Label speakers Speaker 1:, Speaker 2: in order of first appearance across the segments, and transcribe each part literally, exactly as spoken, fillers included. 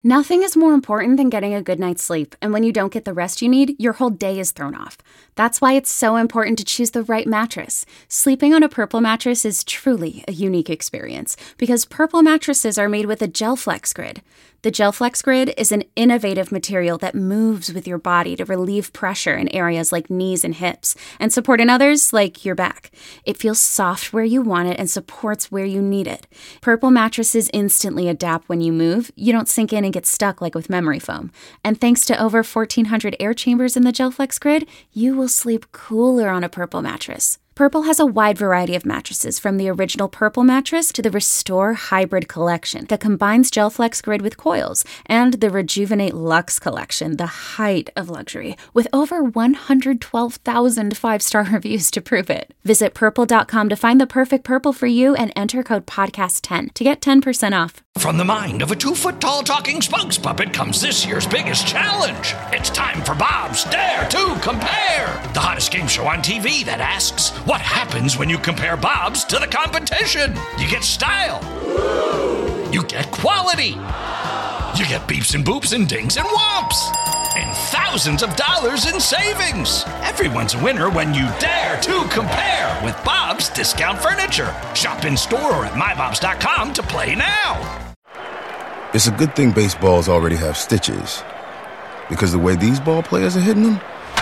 Speaker 1: Nothing is more important than getting a good night's sleep, and when you don't get the rest you need, your whole day is thrown off. That's why it's so important to choose the right mattress. Sleeping on a Purple mattress is truly a unique experience, because Purple mattresses are made with a GelFlex Grid. The GelFlex Grid is an innovative material that moves with your body to relieve pressure in areas like knees and hips, and support in others like your back. It feels soft where you want it and supports where you need it. Purple mattresses instantly adapt when you move. You don't sink in and get stuck like with memory foam. And thanks to over fourteen hundred air chambers in the GelFlex Grid, you will sleep cooler on a Purple mattress. Purple has a wide variety of mattresses, from the original Purple mattress to the Restore Hybrid collection that combines GelFlex Grid with coils, and the Rejuvenate Luxe collection, the height of luxury, with over one hundred twelve thousand five-star reviews to prove it. Visit purple dot com to find the perfect Purple for you and enter code podcast ten to get ten percent off.
Speaker 2: From the mind of a two-foot-tall talking spokes puppet comes this year's biggest challenge. It's time for Bob's Dare to Compare, the hottest game show on T V that asks, what happens when you compare Bob's to the competition? You get style. You get quality. You get beeps and boops and dings and whomps. And thousands of dollars in savings. Everyone's a winner when you dare to compare with Bob's Discount Furniture. Shop in store or at my bobs dot com to play now.
Speaker 3: It's a good thing baseballs already have stitches, because the way these ball players are hitting them,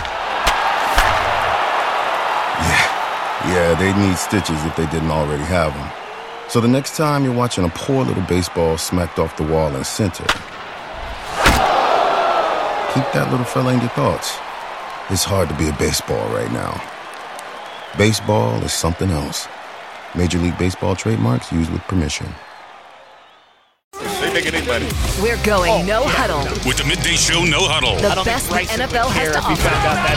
Speaker 3: yeah, yeah, they need stitches if they didn't already have them. So the next time you're watching a poor little baseball smacked off the wall in center, keep that little fella in your thoughts. It's hard to be a baseball right now. Baseball is something else. Major League Baseball trademarks used with permission.
Speaker 4: We're going oh, no yeah. huddle.
Speaker 5: With the midday show, No Huddle.
Speaker 4: The best the N F L has to offer.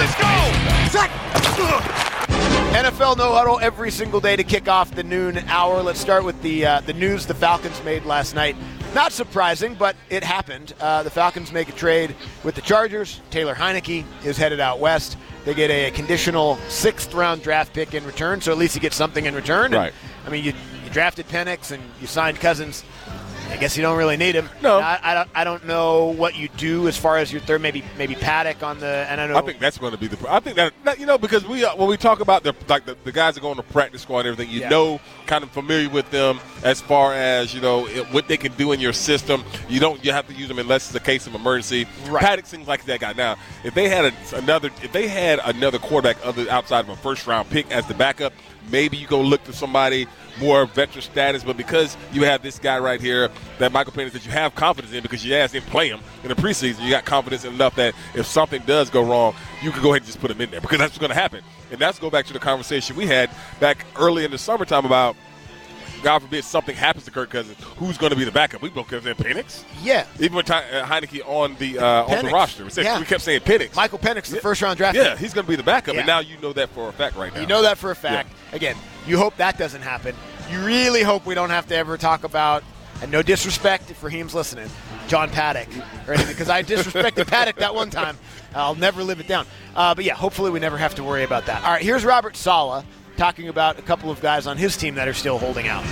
Speaker 6: N F L No Huddle every single day to kick off the noon hour. Let's start with the uh, the news the Falcons made last night. Not surprising, but it happened. Uh, the Falcons make a trade with the Chargers. Taylor Heineke is headed out west. They get a conditional sixth-round draft pick in return, so at least you get something in return.
Speaker 7: Right.
Speaker 6: And, I mean, you, you drafted Penix and you signed Cousins. I guess you don't really need him.
Speaker 7: No,
Speaker 6: I, I don't. I don't know what you do as far as your third. Maybe maybe Paddock on the. And I know.
Speaker 7: I think that's going to be the. I think that, that you know because we uh, when we talk about the like the, the guys that go on the practice squad and everything, you yeah. know, kind of familiar with them as far as you know it, what they can do in your system. You don't. You have to use them unless it's a case of emergency.
Speaker 6: Right.
Speaker 7: Paddock seems like that guy. Now, if they had a, another, if they had another quarterback other outside of a first round pick as the backup, maybe you go look to somebody more veteran status, but because you have this guy right here, that Michael Penix, that you have confidence in because you asked him to play him in the preseason, you got confidence enough that if something does go wrong, you can go ahead and just put him in there because that's what's going to happen. And that's go back to the conversation we had back early in the summertime about, God forbid, something happens to Kirk Cousins, who's going to be the backup? We both kept saying Penix.
Speaker 6: Yeah.
Speaker 7: Even with Ty- uh, Heineke on the uh, on the roster, we, said,
Speaker 6: yeah.
Speaker 7: we kept saying Penix.
Speaker 6: Michael Penix, the
Speaker 7: yeah.
Speaker 6: first round draft.
Speaker 7: Yeah, he's going to be the backup,
Speaker 6: yeah.
Speaker 7: and now you know that for a fact right now.
Speaker 6: You know that for a fact.
Speaker 7: Yeah.
Speaker 6: Again, you hope that doesn't happen. You really hope we don't have to ever talk about, and no disrespect if Raheem's listening, John Paddock or anything, because I disrespected Paddock that one time. I'll never live it down. Uh, but yeah, hopefully we never have to worry about that. All right, here's Robert Saleh talking about a couple of guys on his team that are still holding out.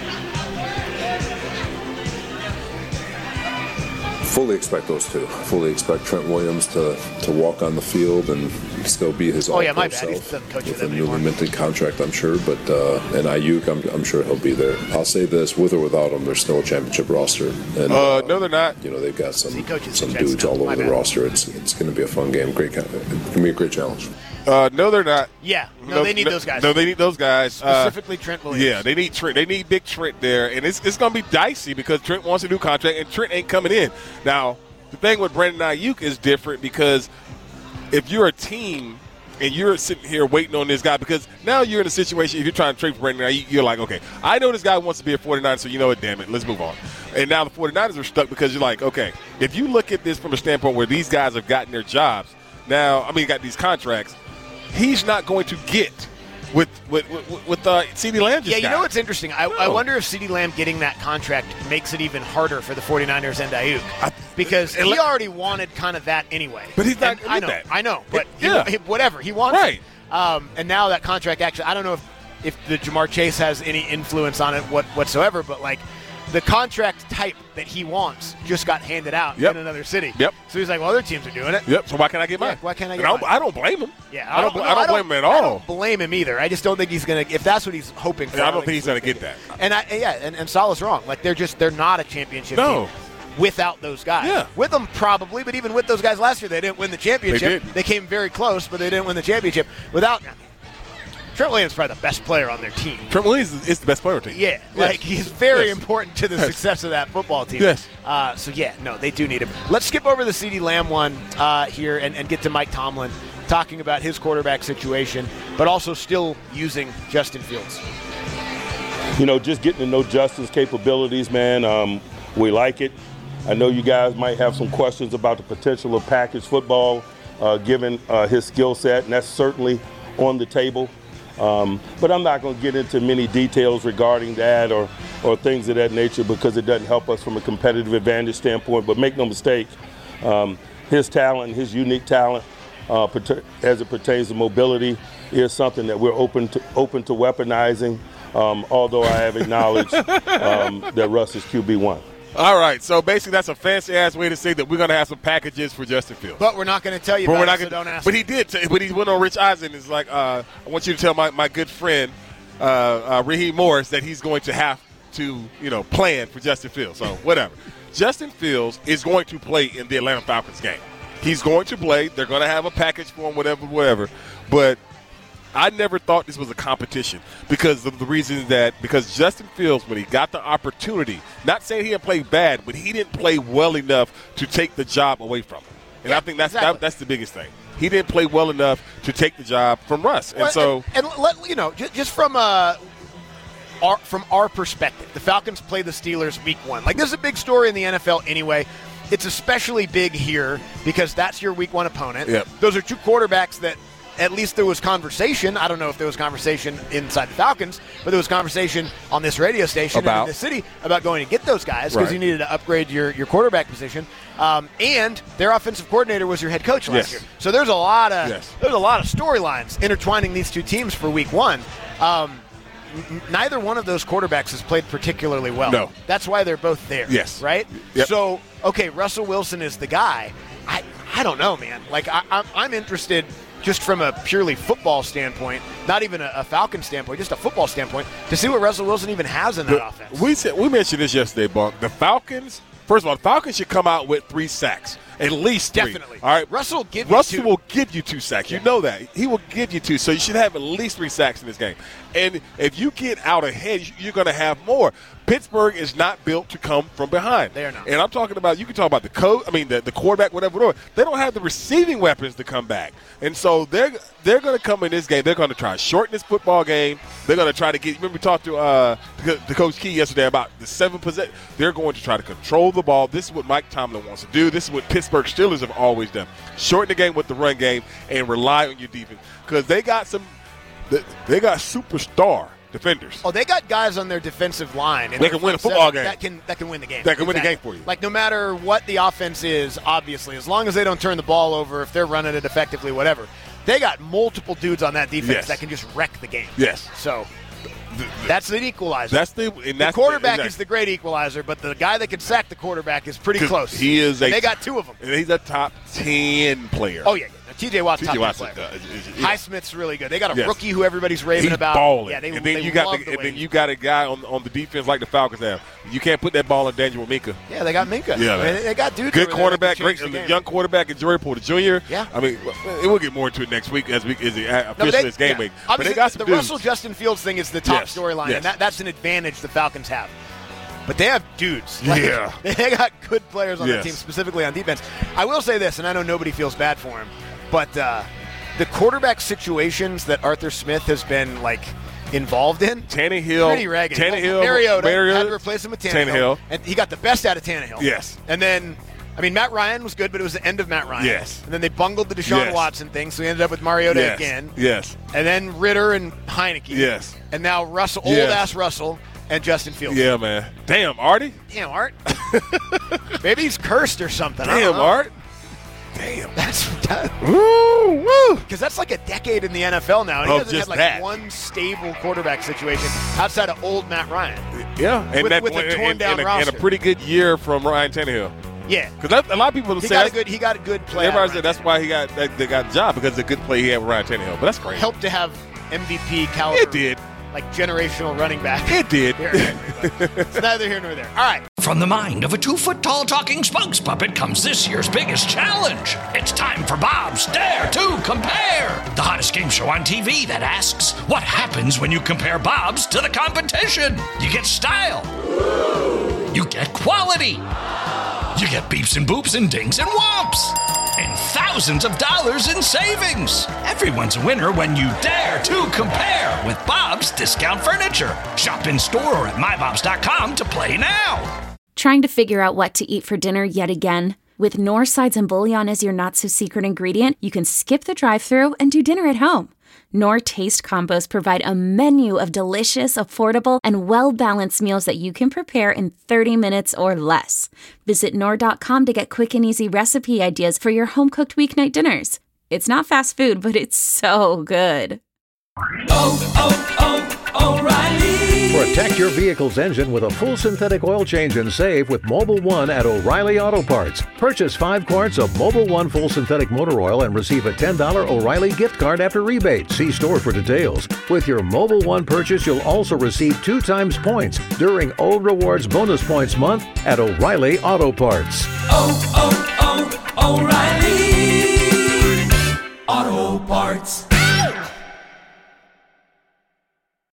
Speaker 8: Fully expect those two. Fully expect Trent Williams to, to walk on the field and still be his
Speaker 6: oh, yeah, my
Speaker 8: all-pro
Speaker 6: bad.
Speaker 8: self
Speaker 6: He's
Speaker 8: with a newly minted contract, I'm sure. But uh, and Ayuk, I'm, I'm sure he'll be there. I'll say this: with or without him, they're still a championship roster. And
Speaker 7: uh, uh, no, they're not.
Speaker 8: You know, they've got some some
Speaker 6: the
Speaker 8: dudes
Speaker 6: now.
Speaker 8: all
Speaker 6: My
Speaker 8: over the
Speaker 6: bad.
Speaker 8: roster. It's it's going to be a fun game. Great, it's going to be a great challenge.
Speaker 7: Uh, no, they're not.
Speaker 6: Yeah, no,
Speaker 7: no
Speaker 6: they need
Speaker 7: no,
Speaker 6: those guys.
Speaker 7: No, they need those guys.
Speaker 6: Specifically
Speaker 7: uh,
Speaker 6: Trent Williams.
Speaker 7: Yeah, they need Trent. They need big Trent there, and it's it's going to be dicey because Trent wants a new contract, and Trent ain't coming in. Now, the thing with Brandon Ayuk is different because if you're a team and you're sitting here waiting on this guy, because now you're in a situation, if you're trying to trade for Brandon Ayuk, you're like, okay, I know this guy wants to be a forty-niner, so you know what, damn it, let's move on. And now the forty-niners are stuck because you're like, okay, if you look at this from a standpoint where these guys have gotten their jobs, now, I mean, got these contracts, he's not going to get with with with, with uh, CeeDee Lamb.
Speaker 6: Yeah, you
Speaker 7: got.
Speaker 6: know what's interesting? I,
Speaker 7: no.
Speaker 6: I wonder if CeeDee Lamb getting that contract makes it even harder for the forty-niners and Ayuk.
Speaker 7: I,
Speaker 6: because
Speaker 7: it,
Speaker 6: he
Speaker 7: it,
Speaker 6: already wanted kind of that anyway.
Speaker 7: But he's not
Speaker 6: and I know,
Speaker 7: that.
Speaker 6: I know, but
Speaker 7: it, yeah.
Speaker 6: he, whatever. He wants
Speaker 7: right.
Speaker 6: it. Um, and now that contract actually, I don't know if, if the Jamar Chase has any influence on it what, whatsoever, but like the contract type that he wants just got handed out
Speaker 7: Yep.
Speaker 6: in another city.
Speaker 7: Yep.
Speaker 6: So he's like, well, other teams are doing it.
Speaker 7: Yep. So why can't I get mine?
Speaker 6: Yeah, why can't I get
Speaker 7: And I don't,
Speaker 6: mine?
Speaker 7: I don't blame him.
Speaker 6: Yeah,
Speaker 7: I don't.
Speaker 6: no,
Speaker 7: I don't blame him at all.
Speaker 6: I don't blame him either. I just don't think he's gonna. If that's what he's hoping for,
Speaker 7: And I don't think he's gonna get that.
Speaker 6: And I, yeah, and, and Salah's wrong. Like they're just they're not a championship
Speaker 7: No.
Speaker 6: team without those guys.
Speaker 7: Yeah.
Speaker 6: With them probably, but even with those guys last year, they didn't win the championship.
Speaker 7: They did.
Speaker 6: They came very close, but they didn't win the championship. Without Trent Williams, is probably the best player on their team.
Speaker 7: Trent Williams is, is the best player on the team.
Speaker 6: Yeah,
Speaker 7: Yes.
Speaker 6: like he's very
Speaker 7: Yes.
Speaker 6: important to the
Speaker 7: Yes.
Speaker 6: success of that football team.
Speaker 7: Yes.
Speaker 6: Uh, so yeah, no, they do need him. Let's skip over the CeeDee Lamb one uh, here and, and get to Mike Tomlin talking about his quarterback situation, but also still using Justin Fields.
Speaker 9: You know, just getting to know Justin's capabilities, man. Um, we like it. I know you guys might have some questions about the potential of package football, uh, given uh, his skill set, and that's certainly on the table. Um, but I'm not going to get into many details regarding that or, or things of that nature because it doesn't help us from a competitive advantage standpoint. But make no mistake, um, his talent, his unique talent, uh, as it pertains to mobility, is something that we're open to open to weaponizing. Um, although I have acknowledged um, that Russ is Q B one.
Speaker 7: All right, so basically that's a fancy-ass way to say that we're going to have some packages for Justin Fields.
Speaker 6: But we're not going to tell you
Speaker 7: But
Speaker 6: about
Speaker 7: we're
Speaker 6: it,
Speaker 7: not
Speaker 6: so
Speaker 7: gonna,
Speaker 6: don't ask
Speaker 7: But
Speaker 6: me.
Speaker 7: he did. T- but he went on Rich Eisen. It's like, uh, I want you to tell my, my good friend, uh, uh, Raheem Morris, that he's going to have to, you know, plan for Justin Fields. So whatever. Justin Fields is going to play in the Atlanta Falcons game. He's going to play. They're going to have a package for him, whatever, whatever. But I never thought this was a competition because of the reason that because Justin Fields, when he got the opportunity, not saying he didn't play bad, but he didn't play well enough to take the job away from him. And
Speaker 6: Yeah,
Speaker 7: I think that's
Speaker 6: exactly.
Speaker 7: that, that's the biggest thing. He didn't play well enough to take the job from Russ. And
Speaker 6: Well,
Speaker 7: so
Speaker 6: and, and let you know, just, just from uh, our from our perspective, the Falcons play the Steelers week one. Like this is a big story in the N F L anyway. It's especially big here because that's your week one opponent.
Speaker 7: Yep.
Speaker 6: Those are two quarterbacks that at least there was conversation. I don't know if there was conversation inside the Falcons, but there was conversation on this radio station
Speaker 7: About?
Speaker 6: in the city about going to get those guys because
Speaker 7: Right.
Speaker 6: you needed to upgrade your, your quarterback position. Um, and their offensive coordinator was your head coach last
Speaker 7: Yes.
Speaker 6: year. So there's a lot of
Speaker 7: Yes.
Speaker 6: there's a lot of storylines intertwining these two teams for week one. Um, n- neither one of those quarterbacks has played particularly well.
Speaker 7: No.
Speaker 6: That's why they're both there.
Speaker 7: Yes.
Speaker 6: Right?
Speaker 7: Yep.
Speaker 6: So, okay, Russell Wilson is the guy. I, I don't know, man. Like, I, I'm, I'm interested just from a purely football standpoint, not even a, a Falcon standpoint, just a football standpoint, to see what Russell Wilson even has in that
Speaker 7: the-
Speaker 6: offense.
Speaker 7: we said we mentioned this yesterday, Bunk. The Falcons, first of all, the Falcons should come out with three sacks. At least three.
Speaker 6: Definitely.
Speaker 7: All right.
Speaker 6: Russell will give you
Speaker 7: Russell
Speaker 6: two.
Speaker 7: will give you two sacks. You
Speaker 6: Yeah.
Speaker 7: know that. He will give you two. So you should have at least three sacks in this game. And if you get out ahead, you're going to have more. Pittsburgh is not built to come from behind.
Speaker 6: They are not.
Speaker 7: And I'm talking about, you can talk about the coach, I mean, the, the quarterback, whatever, whatever. They don't have the receiving weapons to come back. And so they're they're going to come in this game. They're going to try to shorten this football game. They're going to try to get, remember we talked to uh, the, the Coach Key yesterday about the seven possession. They're going to try to control the ball. This is what Mike Tomlin wants to do. This is what Pittsburgh Steelers have always done. Shorten the game with the run game and rely on your defense. Because they got some, they, they got superstar defenders.
Speaker 6: Oh, they got guys on their defensive line. and
Speaker 7: They
Speaker 6: their
Speaker 7: can win a
Speaker 6: front
Speaker 7: football
Speaker 6: seven
Speaker 7: game.
Speaker 6: That can that can win the game.
Speaker 7: That can win the
Speaker 6: Exactly.
Speaker 7: game for you.
Speaker 6: Like no matter what the offense is, obviously, as long as they don't turn the ball over, if they're running it effectively, whatever, they got multiple dudes on that defense
Speaker 7: Yes.
Speaker 6: that can just wreck the game.
Speaker 7: Yes.
Speaker 6: So that's the equalizer.
Speaker 7: That's the, and
Speaker 6: the
Speaker 7: that's
Speaker 6: quarterback
Speaker 7: exactly.
Speaker 6: is the great equalizer, but the guy that can sack the quarterback is pretty
Speaker 7: 'Cause
Speaker 6: close.
Speaker 7: He is
Speaker 6: And
Speaker 7: a.
Speaker 6: they got two of them.
Speaker 7: And he's a top ten player.
Speaker 6: Oh yeah, yeah. T J Watt's
Speaker 7: T
Speaker 6: top
Speaker 7: J
Speaker 6: ten
Speaker 7: Watt's
Speaker 6: player.
Speaker 7: uh, is- is- yeah.
Speaker 6: Highsmith's really good. They got a
Speaker 7: Yes.
Speaker 6: rookie who everybody's raving
Speaker 7: He's
Speaker 6: about.
Speaker 7: balling.
Speaker 6: Yeah, they,
Speaker 7: and then
Speaker 6: they
Speaker 7: you got
Speaker 6: love
Speaker 7: the,
Speaker 6: the
Speaker 7: and
Speaker 6: way
Speaker 7: then
Speaker 6: he-
Speaker 7: you got a guy on on the defense like the Falcons have. You can't put that ball in danger with Minka.
Speaker 6: Yeah, they got Minka.
Speaker 7: Yeah,
Speaker 6: I mean,
Speaker 7: man.
Speaker 6: they got dudes.
Speaker 7: Good
Speaker 6: over there that
Speaker 7: quarterback,
Speaker 6: can
Speaker 7: great
Speaker 6: change the game.
Speaker 7: young quarterback, and Joey Porter Junior
Speaker 6: Yeah.
Speaker 7: I mean, well, we'll get more into it next week as we as the uh,
Speaker 6: No, but
Speaker 7: officially
Speaker 6: they-
Speaker 7: is game
Speaker 6: yeah.
Speaker 7: week. But
Speaker 6: Obviously,
Speaker 7: they got some
Speaker 6: the
Speaker 7: dudes.
Speaker 6: Russell Justin Fields thing is the top
Speaker 7: Yes,
Speaker 6: storyline,
Speaker 7: yes.
Speaker 6: and that, that's an advantage the Falcons have. But they have dudes. Like,
Speaker 7: Yeah.
Speaker 6: They got good players on
Speaker 7: Yes.
Speaker 6: their team, specifically on defense. I will say this, and I know nobody feels bad for him, but uh, the quarterback situations that Arthur Smith has been, like, involved in,
Speaker 7: Tannehill,
Speaker 6: pretty ragged.
Speaker 7: Tannehill,
Speaker 6: Mariota,
Speaker 7: Mariota
Speaker 6: had to replace him with Tannehill,
Speaker 7: Tannehill.
Speaker 6: and he got the best out of Tannehill.
Speaker 7: Yes.
Speaker 6: And then, I mean, Matt Ryan was good, but it was the end of Matt Ryan.
Speaker 7: Yes.
Speaker 6: And then they bungled the Deshaun
Speaker 7: Yes.
Speaker 6: Watson thing, so we ended up with Mariota
Speaker 7: Yes.
Speaker 6: again.
Speaker 7: Yes.
Speaker 6: And then Ritter and Heineke.
Speaker 7: Yes.
Speaker 6: And now Russell,
Speaker 7: Yes.
Speaker 6: old-ass Russell and Justin Fields.
Speaker 7: Yeah, man. Damn, Artie.
Speaker 6: Damn, Art. Maybe he's cursed or something. I
Speaker 7: Damn,
Speaker 6: don't know.
Speaker 7: Art. Damn.
Speaker 6: That's that,
Speaker 7: woo, woo.
Speaker 6: Because that's like a decade in the N F L now. And he
Speaker 7: Oh,
Speaker 6: hasn't
Speaker 7: just
Speaker 6: had like
Speaker 7: that.
Speaker 6: one stable quarterback situation outside of old Matt Ryan.
Speaker 7: Yeah, and
Speaker 6: With-
Speaker 7: that
Speaker 6: with a
Speaker 7: and-
Speaker 6: torn
Speaker 7: and-
Speaker 6: down
Speaker 7: and a,
Speaker 6: roster.
Speaker 7: and a pretty good year from Ryan Tannehill.
Speaker 6: Yeah,
Speaker 7: Because a lot of people
Speaker 6: he
Speaker 7: say
Speaker 6: got a
Speaker 7: that's-
Speaker 6: good. He got a good play. out of
Speaker 7: everybody said
Speaker 6: Ryan
Speaker 7: that's why he got that, they got the job because of the good play he had with Ryan Tannehill. But that's
Speaker 6: Tannehill.
Speaker 7: crazy.
Speaker 6: Helped to have M V P caliber.
Speaker 7: It did.
Speaker 6: Like generational running back.
Speaker 7: It did.
Speaker 6: Here, it's neither here nor there. All right.
Speaker 2: From the mind of a two-foot-tall talking spokes puppet comes this year's biggest challenge. It's time for Bob's Dare to Compare, the hottest game show on T V that asks, what happens when you compare Bob's to the competition? You get style. You get quality. You get beeps and boops and dings and whomps. And thousands of dollars in savings. Everyone's a winner when you dare to compare with Bob's Discount Furniture. Shop in store or at my bobs dot com to play now.
Speaker 1: Trying to figure out what to eat for dinner yet again? With Knorr sides and bouillon as your not-so-secret ingredient, you can skip the drive-thru and do dinner at home. Knorr Taste Combos provide a menu of delicious, affordable, and well-balanced meals that you can prepare in thirty minutes or less. Visit Knorr dot com to get quick and easy recipe ideas for your home-cooked weeknight dinners. It's not fast food, but it's so good.
Speaker 10: Oh, oh, oh, O'Reilly. Protect your vehicle's engine with a full synthetic oil change and save with Mobil one at O'Reilly Auto Parts. Purchase five quarts of Mobil one full synthetic motor oil and receive a ten dollars O'Reilly gift card after rebate. See store for details. With your Mobil one purchase, you'll also receive two times points during O Rewards Bonus Points Month at O'Reilly Auto Parts.
Speaker 4: Oh, oh, oh, O'Reilly Auto Parts.